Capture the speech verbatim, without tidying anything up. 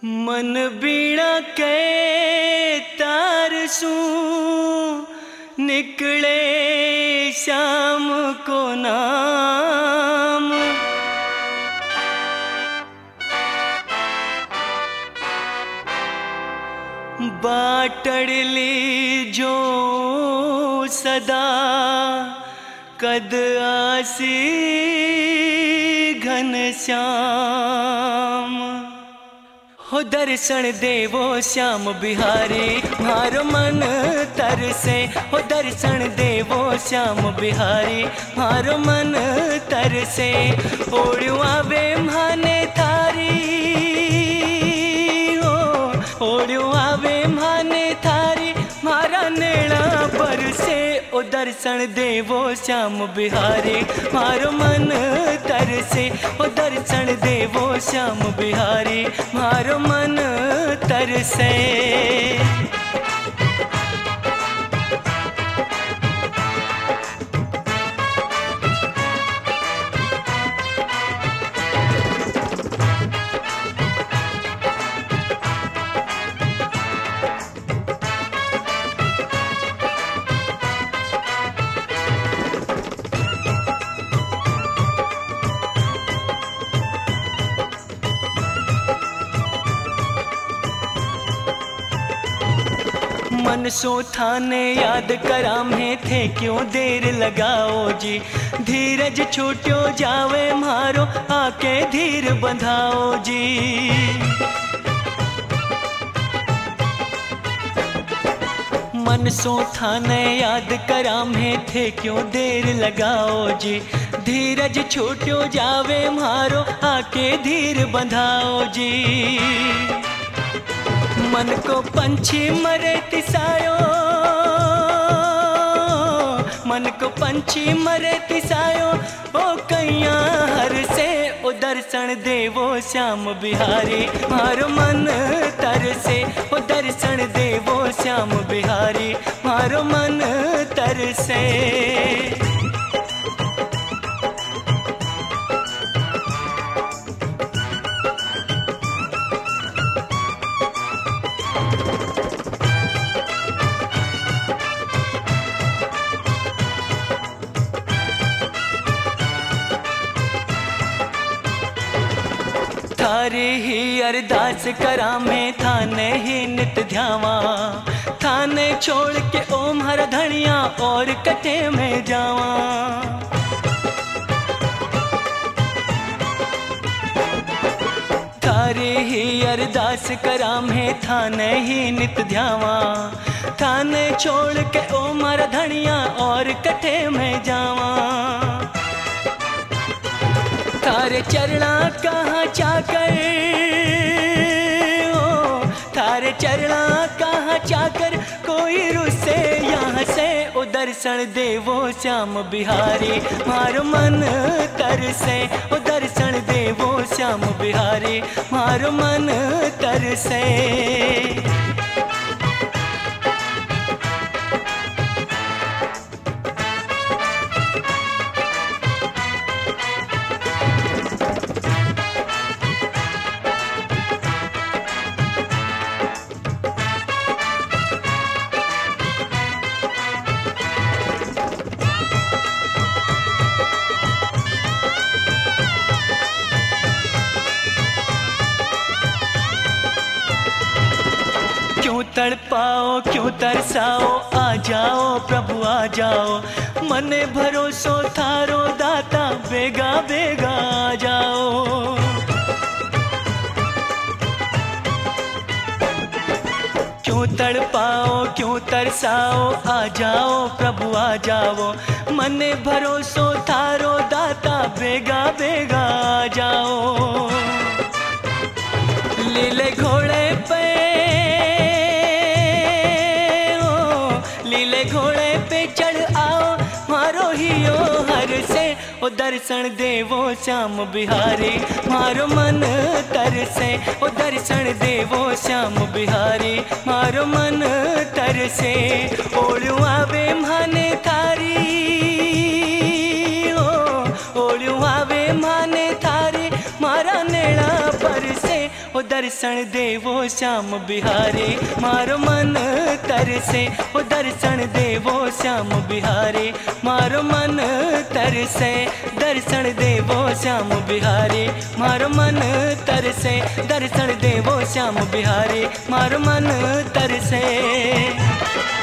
मन बीड़ा के तार सू निकले शाम को नाम। बाटड़ली जो सदा कद आसी घन श्याम। हो दर्शन देवो श्याम बिहारी मारो मन तरसे। हो दर्शन देवो श्याम बिहारी मारो मन तरसे। ओढ़ू आवे माने थारी हो, ओढ़ू आवे माने थारी मारा नेड़ा बरसे। ओ दर्शन देवो श्याम बिहारी मारो मन तरसे। ओ दर्शन देवो श्याम बिहारी मारो मन तरसे। मन सो थाने याद करा में थे क्यों देर लगाओ जी। धीरज छूट्यो जावे मारो आके धीर बंधाओ जी। मन सो थाने याद करा में थे क्यों देर लगाओ जी। धीरज छूट्यो जावे मारो आके धीर बंधाओ जी। मन को पंछी मरे तिसायो, मन को पंछी मरे तिसायो। ओ कैया हर से ओ दर्शन देवो श्याम बिहारी मारो मन तरसे। ओ दर्शन देवो श्याम बिहारी मारो मन तरसे। थारे ही अरदास करा में थाने ही नित ध्यावा। थाने छोड़ के ओम हर धनिया और कटे में जावा। थारे ही अरदास करा में थाने ही नित ध्यावा। थाने छोड़ के ओम हर धनिया और कटे में जावा। थारे चरणा कहाँ चाकर ओ, थारे चरणा कहाँ चाकर कोई रुसे यहाँ से। ओ दर्शन देवो श्याम बिहारी मारो मन तरसे। ओ दर्शन देवो श्याम बिहारी मारो मन तरसे। क्यों तड़पाओ क्यों तरसाओ आ जाओ प्रभु आ जाओ। मने भरोसो थारो दाता बेगा बेगा आ जाओ। क्यों तड़पाओ क्यों तरसाओ आ जाओ प्रभु आ जाओ। मने भरोसो थारो दाता बेगा बेगा आ जाओ। लीले घोड़े पे लीले घोड़े पे चढ़ आओ मारो हियो हर से। ओ दर्शन देवो श्याम बिहारी मारो मन तरसे। ओ दर्शन देवो श्याम बिहारी मारो मन तरसे। ओढ़ू आवे माने थारी ओ, ओढ़ू आवे माने थारी मारा नेड़ा पर से। ओ दर्शन देवो श्याम बिहारी मारो मन तरसे ओ दर्शन देवो श्याम बिहारी मारो मन तरसे दर्शन देवो श्याम बिहारी मारो मन तरसे दर्शन देवो श्याम बिहारी मारो मन तरसे।